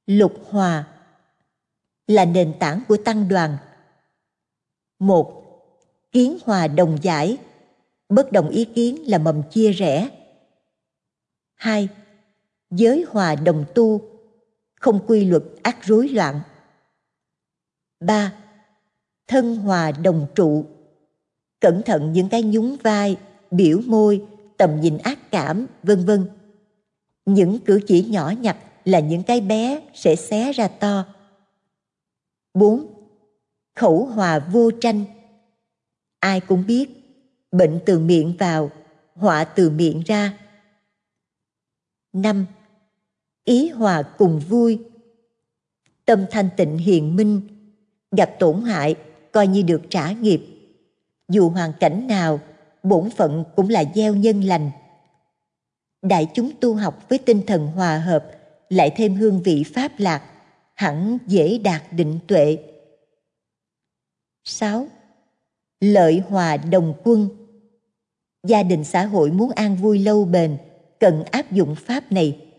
Lục hòa là nền tảng của tăng đoàn. 1. Kiến hòa đồng giải, bất đồng ý kiến là mầm chia rẽ. 2. Giới hòa đồng tu, không quy luật ắt rối loạn. 3. Thân hòa đồng trụ, cẩn thận những cái nhún vai, biểu môi, tầm nhìn ác cảm, vân vân. Những cử chỉ nhỏ nhặt là những cái bé sẽ xé ra to. 4. Khẩu hòa vô tranh. Ai cũng biết, bệnh từ miệng vào, họa từ miệng ra. 5. Ý hòa cùng vui. Tâm thanh tịnh hiền minh, gặp tổn hại coi như được trả nghiệp. Dù hoàn cảnh nào, bổn phận cũng là gieo nhân lành. Đại chúng tu học với tinh thần hòa hợp, lại thêm hương vị pháp lạc, hẳn dễ đạt định tuệ. 6. Lợi hòa đồng quân. Gia đình xã hội muốn an vui lâu bền, cần áp dụng pháp này.